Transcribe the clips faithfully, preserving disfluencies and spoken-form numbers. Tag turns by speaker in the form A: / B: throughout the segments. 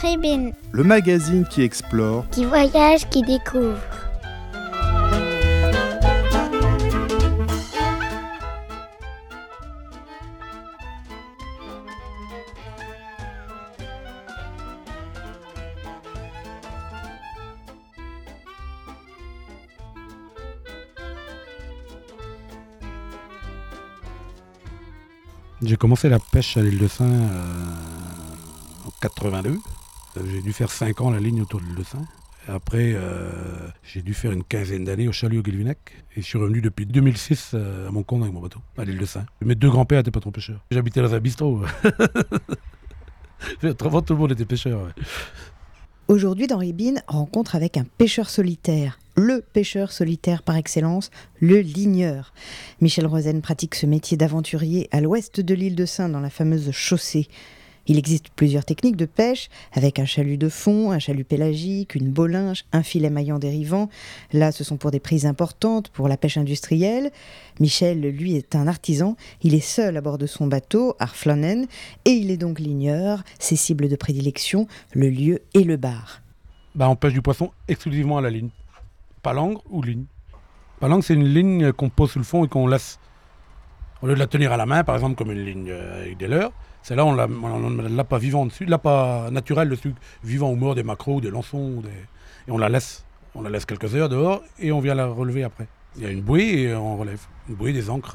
A: Ribine.
B: Le magazine qui explore,
A: Qui voyage, qui découvre.
C: J'ai commencé la pêche à l'île de Sein euh, en quatre-vingt-deux. J'ai dû faire cinq ans la ligne autour de l'île de Sein. Et après, euh, j'ai dû faire une quinzaine d'années au chalut au Guilvinec. Et je suis revenu depuis deux mille six euh, à mon compte avec mon bateau, à l'île de Sein. Mes deux grands-pères n'étaient pas trop pêcheurs. J'habitais dans un bistrot. Autrement, tout le monde était pêcheur. Ouais.
D: Aujourd'hui, dans Ribine, rencontre avec un pêcheur solitaire. Le pêcheur solitaire par excellence, le ligneur. Michel Rosen pratique ce métier d'aventurier à l'ouest de l'île de Sein, dans la fameuse chaussée. Il existe plusieurs techniques de pêche, avec un chalut de fond, un chalut pélagique, une bolinge, un filet maillant dérivant. Là, ce sont pour des prises importantes, pour la pêche industrielle. Michel, lui, est un artisan. Il est seul à bord de son bateau, Arflanen, et il est donc ligneur. Ses cibles de prédilection, le lieu et le bar.
C: Bah, on pêche du poisson exclusivement à la ligne. Palangre ou ligne. Palangre, c'est une ligne qu'on pose sur le fond et qu'on laisse. Au lieu de la tenir à la main, par exemple, comme une ligne avec des leurres, celle-là, on ne l'a pas vivant dessus, l'a pas naturel dessus, vivant ou mort, des maquereaux, des lançons, des... et on la laisse. On la laisse quelques heures dehors et on vient la relever après. Il y a une bouée et on relève. Une bouée, des ancres.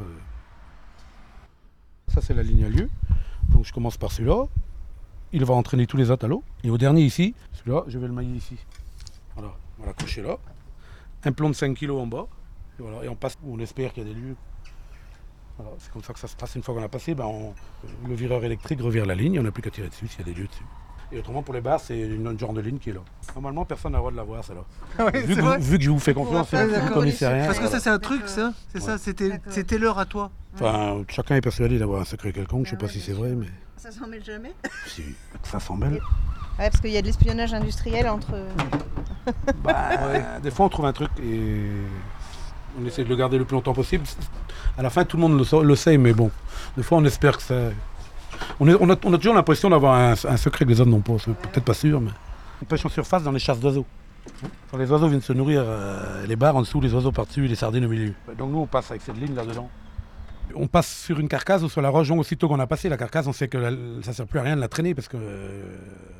C: Ça, c'est la ligne à lieu. Donc je commence par celui-là. Il va entraîner tous les autres à l'eau. Et au dernier ici, celui-là, je vais le mailler ici. Voilà, on va l'accrocher là. Un plomb de cinq kilos en bas, et, voilà, et on passe, on espère qu'il y a des lieux. Voilà, c'est comme ça que ça se passe. Une fois qu'on a passé, ben on, le vireur électrique revire la ligne, on n'a plus qu'à tirer dessus s'il y a des lieux dessus. Et autrement, pour les barres, c'est une autre genre de ligne qui est là. Normalement, personne n'a le droit de la voir, celle-là.
E: Ah oui,
C: vu, que vous, vu que je vous fais confiance,
E: ouais,
C: vous ne connaissez rien.
E: Parce que
C: voilà.
E: ça, c'est un truc, ça. C'est
C: Ouais.
E: ça, c'était, c'était l'heure à toi.
C: Enfin, chacun est persuadé d'avoir un secret quelconque, je ne sais pas si c'est vrai, mais...
F: Ça s'en mêle jamais.
C: Si, ça s'en mêle.
F: Ouais, parce qu'il y a de l'espionnage industriel entre...
C: Bah, ouais. Des fois, on trouve un truc et on essaie de le garder le plus longtemps possible. À la fin, tout le monde le, sa- le sait, mais bon, des fois, on espère que ça... On, est, on, a, on a toujours l'impression d'avoir un, un secret que les autres n'ont pas, c'est peut-être pas sûr, mais... On pêche en surface dans les chasses d'oiseaux. Quand les oiseaux viennent se nourrir, euh, les barres en dessous, les oiseaux par-dessus et les sardines au milieu. Donc nous, on passe avec cette ligne là-dedans. On passe sur une carcasse ou sur la roche, donc aussitôt qu'on a passé la carcasse, on sait que la, ça ne sert plus à rien de la traîner parce qu'on euh,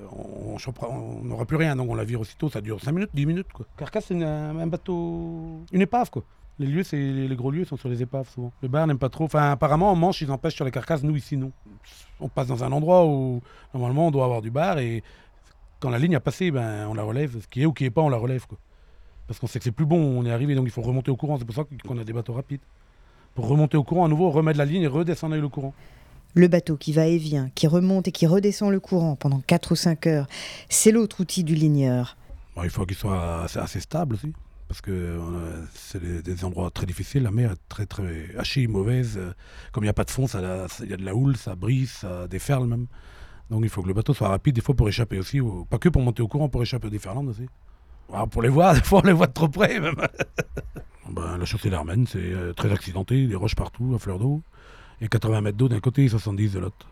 C: n'aura plus rien, donc on la vire aussitôt, ça dure cinq minutes, dix minutes. Quoi. Carcasse, c'est une, un bateau, une épave. Quoi. Les lieux, c'est, les gros lieux sont sur les épaves souvent. Les bars n'aiment pas trop, enfin apparemment en Manche, ils en pêchent sur les carcasses, nous ici non. On passe dans un endroit où normalement on doit avoir du bar et quand la ligne a passé, ben, on la relève, ce qui est ou qui n'est pas, on la relève. Quoi. Parce qu'on sait que c'est plus bon, on est arrivé, donc il faut remonter au courant, c'est pour ça qu'on a des bateaux rapides. Pour remonter au courant, à nouveau, remettre la ligne et redescendre avec le courant.
D: Le bateau qui va et vient, qui remonte et qui redescend le courant pendant quatre ou cinq heures, c'est l'autre outil du ligneur.
C: Bon, il faut qu'il soit assez, assez stable aussi, parce que euh, c'est des, des endroits très difficiles, la mer est très très hachée, mauvaise. Euh, comme il n'y a pas de fond, il y a de la houle, ça brise, ça déferle même. Donc il faut que le bateau soit rapide, des fois pour échapper aussi, au, pas que pour monter au courant, pour échapper aux déferlantes aussi. Alors, pour les voir, des fois on les voit de trop près même. Ben, la chaussée d'Armen, c'est euh, très accidenté, des roches partout, à fleur d'eau, et quatre-vingts mètres d'eau d'un côté et soixante-dix de l'autre.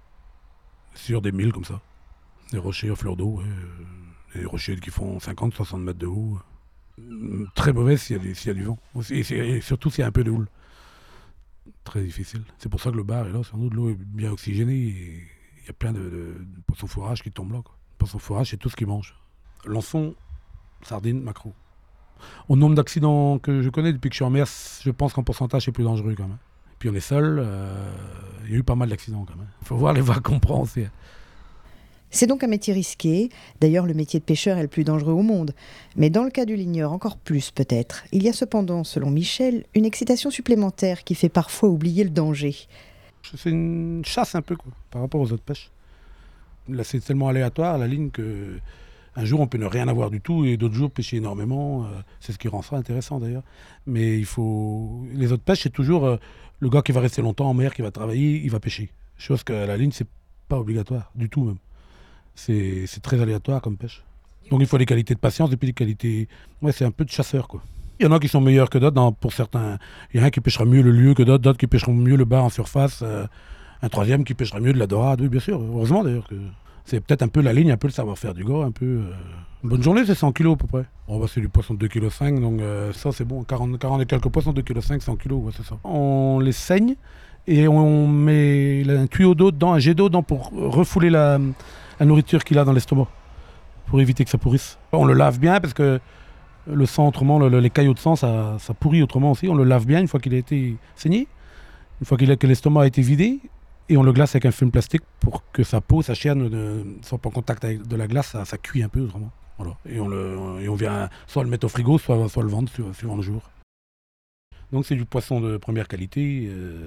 C: Sur des milles comme ça. Des rochers à fleur d'eau, ouais, euh, des rochers qui font cinquante soixante mètres de haut. Euh, très mauvais s'il y a du, s'il y a du vent, aussi, et, et surtout s'il y a un peu de houle. Très difficile. C'est pour ça que le bar est là, sans doute l'eau est bien oxygénée, et il y a plein de, de, de poissons fourrages qui tombent là. Quoi. Poissons fourrages, c'est tout ce qu'ils mangent. Lançon, sardines, maquereaux. Au nombre d'accidents que je connais depuis que je suis en mer, je pense qu'en pourcentage c'est plus dangereux quand même. Puis on est seul, euh, il y a eu pas mal d'accidents quand même. Il faut voir les vagues qu'on prend aussi.
D: C'est donc un métier risqué. D'ailleurs, le métier de pêcheur est le plus dangereux au monde. Mais dans le cas du ligneur, encore plus peut-être. Il y a cependant, selon Michel, une excitation supplémentaire qui fait parfois oublier le danger.
C: C'est une chasse un peu quoi, par rapport aux autres pêches. Là c'est tellement aléatoire la ligne que... Un jour, on peut ne rien avoir du tout et d'autres jours, pêcher énormément. Euh, c'est ce qui rend ça intéressant d'ailleurs. Mais il faut... les autres pêches, c'est toujours euh, le gars qui va rester longtemps en mer, qui va travailler, il va pêcher. Chose qu'à la ligne, c'est pas obligatoire, du tout même. C'est, c'est très aléatoire comme pêche. Donc il faut des qualités de patience et puis des qualités... Ouais, c'est un peu de chasseur quoi. Il y en a qui sont meilleurs que d'autres dans, pour certains. Il y en a un qui pêchera mieux le lieu que d'autres, d'autres qui pêcheront mieux le bar en surface. Euh, un troisième qui pêchera mieux de la dorade, oui bien sûr, heureusement d'ailleurs que... C'est peut-être un peu la ligne, un peu le savoir-faire du gars, un peu... Euh... Une bonne journée, c'est cent kilos à peu près. Oh, bah, c'est du poisson de deux virgule cinq kilos, donc euh, ça c'est bon. quarante, quarante et quelques poissons, deux virgule cinq kilos, cent kilos, ouais, c'est ça. On les saigne et on met un tuyau d'eau dedans, un jet d'eau dedans pour refouler la, la nourriture qu'il a dans l'estomac, pour éviter que ça pourrisse. On le lave bien parce que le sang, autrement, le, le, les caillots de sang, ça, ça pourrit autrement aussi. On le lave bien une fois qu'il a été saigné, une fois qu'il a, que l'estomac a été vidé. Et on le glace avec un film plastique pour que sa peau, sa chair ne soit pas en contact avec de la glace, ça, ça cuit un peu autrement. Voilà. Et, on le, et on vient soit le mettre au frigo, soit, soit le vendre suivant le jour. Donc c'est du poisson de première qualité euh,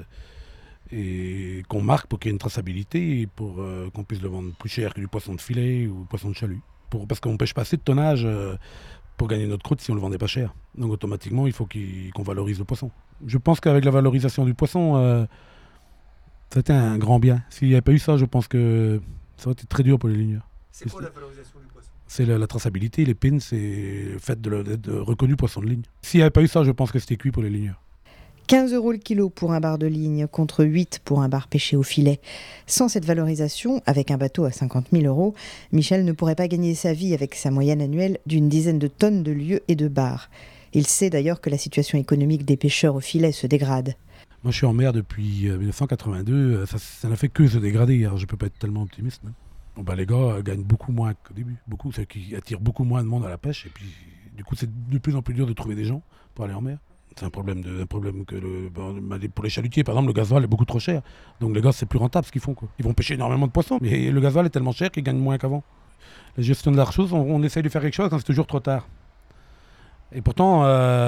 C: et qu'on marque pour qu'il y ait une traçabilité et pour euh, qu'on puisse le vendre plus cher que du poisson de filet ou poisson de chalut. Pour, parce qu'on ne pêche pas assez de tonnage euh, pour gagner notre croûte si on ne le vendait pas cher. Donc automatiquement, il faut qu'il, qu'on valorise le poisson. Je pense qu'avec la valorisation du poisson, euh, ça a été un grand bien. S'il n'y avait pas eu ça, je pense que ça aurait été très dur pour les ligneurs.
E: C'est quoi la valorisation du poisson?
C: C'est la, la traçabilité, les pins, c'est le fait de d'être reconnu poisson de ligne. S'il n'y avait pas eu ça, je pense que c'était cuit pour les ligneurs.
D: quinze euros le kilo pour un bar de ligne contre huit pour un bar pêché au filet. Sans cette valorisation, avec un bateau à cinquante mille euros, Michel ne pourrait pas gagner sa vie avec sa moyenne annuelle d'une dizaine de tonnes de lieux et de bars. Il sait d'ailleurs que la situation économique des pêcheurs au filet se dégrade.
C: Moi, je suis en mer depuis mille neuf cent quatre-vingt-deux. Ça, ça n'a fait que se dégrader. Alors, je ne peux pas être tellement optimiste. Hein. Bon, bah, les gars euh, gagnent beaucoup moins qu'au début. Beaucoup, c'est qui attirent beaucoup moins de monde à la pêche. Et puis, du coup, c'est de plus en plus dur de trouver des gens pour aller en mer. C'est un problème, de, un problème que le, bah, pour les chalutiers, par exemple, le gasoil est beaucoup trop cher. Donc, les gars, c'est plus rentable ce qu'ils font, quoi. Ils vont pêcher énormément de poissons, mais le gasoil est tellement cher qu'ils gagnent moins qu'avant. La gestion de la chose, on, on essaye de faire quelque chose quand c'est toujours trop tard. Et pourtant,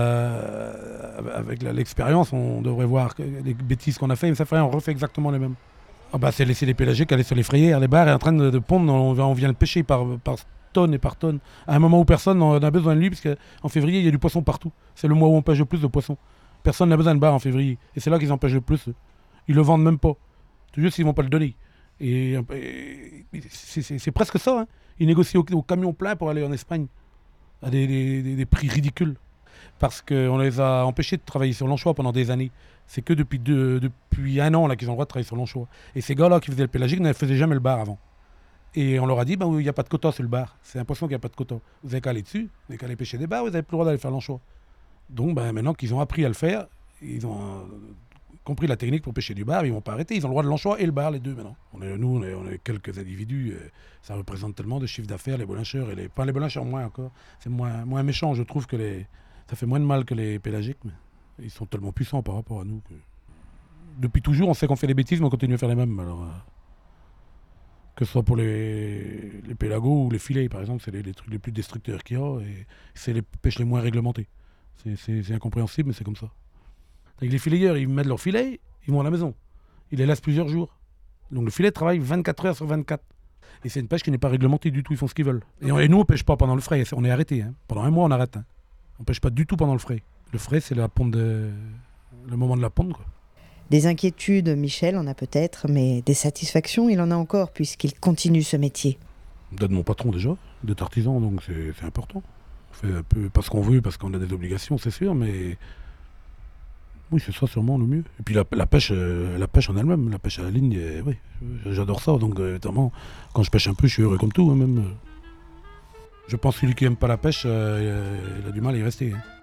C: euh, avec la, l'expérience, on devrait voir que les bêtises qu'on a fait, mais ça ferait, on refait exactement les mêmes. Ah bah, c'est laisser les pélagiques aller sur les frayères, les bars, est en train de, de pondre, on, on vient le pêcher par, par tonnes et par tonnes. À un moment où personne n'a besoin de lui, parce qu'en février, il y a du poisson partout. C'est le mois où on pêche le plus de poissons. Personne n'a besoin de bar en février. Et c'est là qu'ils en pêchent le plus. Ils le vendent même pas. C'est juste qu'ils ne vont pas le donner. Et, et c'est, c'est, c'est presque ça. Hein. Ils négocient au, au camion plein pour aller en Espagne. À des, des, des prix ridicules. Parce qu'on les a empêchés de travailler sur l'anchois pendant des années. C'est que depuis, deux, depuis un an là, qu'ils ont le droit de travailler sur l'anchois. Et ces gars-là qui faisaient le pélagique ne faisaient jamais le bar avant. Et on leur a dit, bah, il n'y a pas de quota sur le bar. C'est un poisson qu'il n'y a pas de quota. Vous n'avez qu'à aller dessus, vous n'avez qu'à aller pêcher des bars, vous n'avez plus le droit d'aller faire l'anchois. Donc bah, maintenant qu'ils ont appris à le faire, ils ont euh, compris la technique pour pêcher du bar, ils ne vont pas arrêter. Ils ont le droit de l'anchois et le bar, les deux maintenant. On est, nous, on est, on est quelques individus. Euh, ça représente tellement de chiffre d'affaires, les bolincheurs. Et les, pas les bolincheurs, moins encore. C'est moins, moins méchant, je trouve, que les... Ça fait moins de mal que les pélagiques, mais ils sont tellement puissants par rapport à nous. Que... Depuis toujours, on sait qu'on fait des bêtises, mais on continue à faire les mêmes. Alors, euh... que ce soit pour les, les pélagos ou les filets, par exemple, c'est les, les trucs les plus destructeurs qu'il y a. Et c'est les pêches les moins réglementées. C'est, c'est, c'est incompréhensible, mais c'est comme ça. Avec les filayeurs, ils mettent leurs filets, ils vont à la maison. Ils les laissent plusieurs jours. Donc le filet travaille vingt-quatre heures sur vingt-quatre. Et c'est une pêche qui n'est pas réglementée du tout, ils font ce qu'ils veulent. Et, on, et nous, on ne pêche pas pendant le frais, on est arrêté. Hein. Pendant un mois, on arrête. Hein. On ne pêche pas du tout pendant le frais. Le frais, c'est la ponte de... le moment de la ponte, quoi.
D: Des inquiétudes, Michel en a peut-être, mais des satisfactions, il en a encore, puisqu'il continue ce métier.
C: D'être mon patron déjà, d'être artisan, donc c'est, c'est important. On fait un peu pas ce qu'on veut, parce qu'on a des obligations, c'est sûr, mais... Oui, c'est ça sûrement le mieux. Et puis la, la, pêche, euh, la pêche en elle-même, la pêche à la ligne, euh, oui, j'adore ça. Donc euh, notamment, quand je pêche un peu, je suis heureux comme tout. Hein, même. Je pense que celui qui n'aime pas la pêche, euh, il a du mal à y rester. Hein.